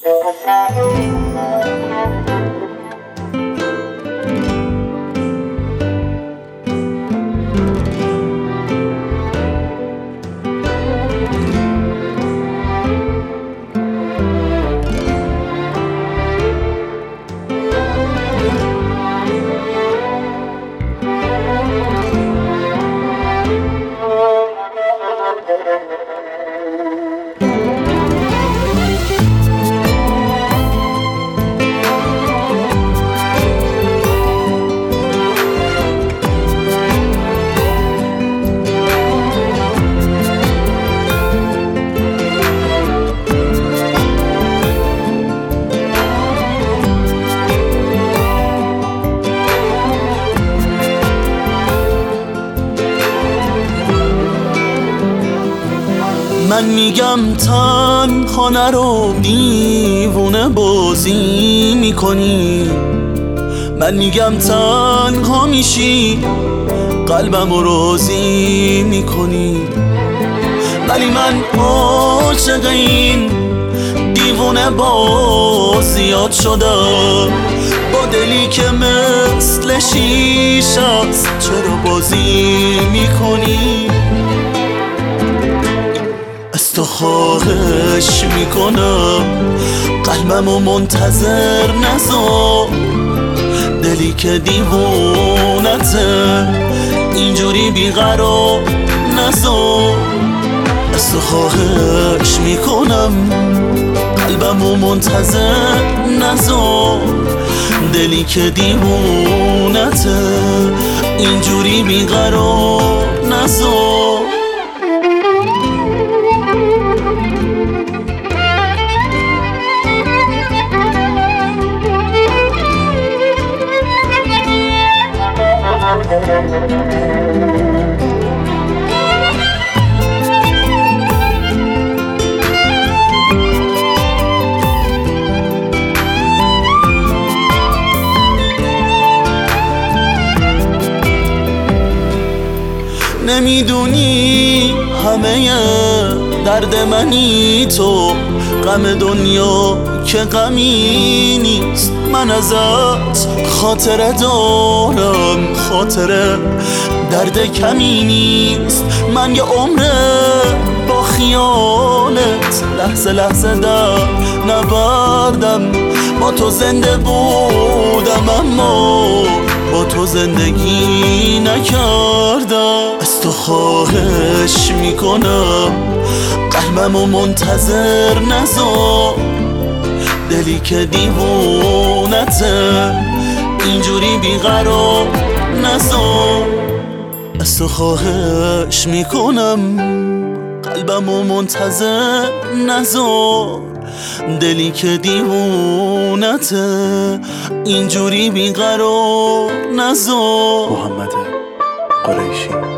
من میگم تنها نرو، دیوونه بازی میکنی. من میگم تنها میشی، قلبمو راضی میکنی. ولی من عاشق این دیوونه بازیات شدم، با دلی که مثل شیشه است. چرا بازی میکنی؟ از تو خواهش میکنم قلبمو منتظر نذار، دلی که دیوونته اینجوری بیقرار نذار. از تو خواهش میکنم قلبمو منتظر نذار، دلی که دیوونته اینجوری بیقرار نذار. نمیدونی همه درد منی تو، غم دنیا که غمی نیست. من ازت خاطره دارم، خاطره درد کمی نیست. من یه عمره با خیالت لحظه لحظه در نبردم. با تو زنده بودم اما با تو زندگی نکردم. از تو خواهش میکنم قلبمو منتظر نذار، دلی که دیوونته اینجوری بیقرار نذار. از تو خواهش میکنم قلبمو منتظر نذار، دلی که دیوونته اینجوری بیقرار نذار. محمد قریشی